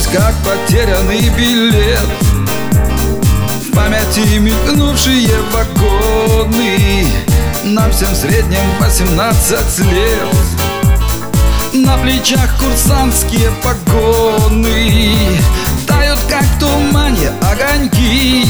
как потерянный билет. В памяти мелькнувшие вагоны, нам всем в среднем 18 лет. На плечах курсантские погоны, тают как в тумане огоньки.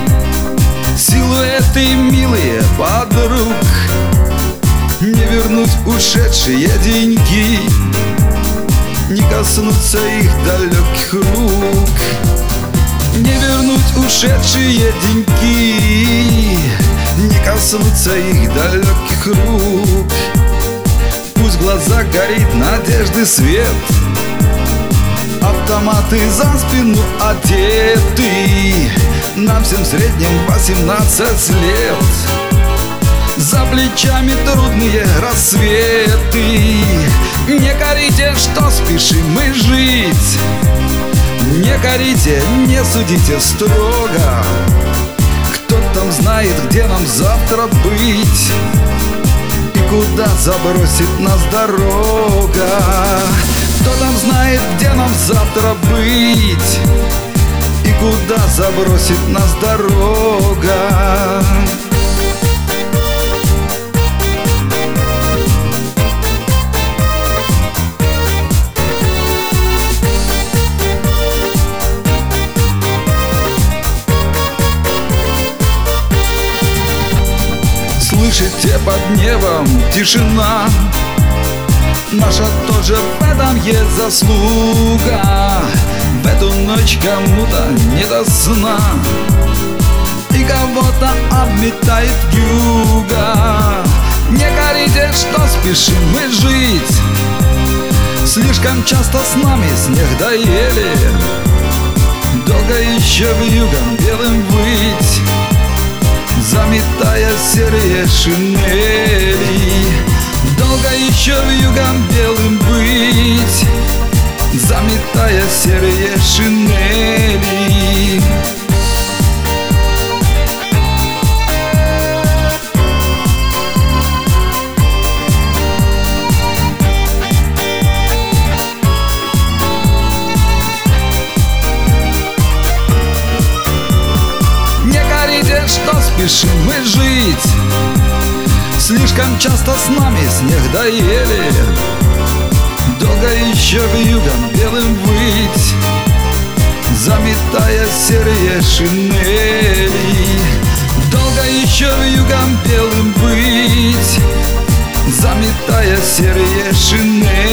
Силуэты милые подруг, не вернуть ушедшие деньги, не коснуться их далеких рук. Не вернуть ушедшие деньги, не коснуться их далеких рук. Пусть в глазах горит надежды свет, автоматы за спину одеты, нам всем в среднем 18 лет. За плечами трудные рассветы, не корите, что спешим мы жить. Не корите, не судите строго, кто там знает, где нам завтра быть и куда забросит нас дорога. Кто там знает, где нам завтра быть и куда забросит нас дорога. Слышите, под небом тишина, наша тоже в этом есть заслуга. В эту ночь кому-то не до сна, и кого-то обметает вьюга. Не корите, что спешим мы жить, слишком часто с нами снег доели. Долго еще вьюгом белым выть, заметая серые шинели. Долго еще вьюгом белым быть, заметая серые шинели. Что спешим мы жить, слишком часто с нами снег доели. Долго еще вьюгом белым быть, заметая серые шинели. Долго еще вьюгом белым быть, заметая серые шинели.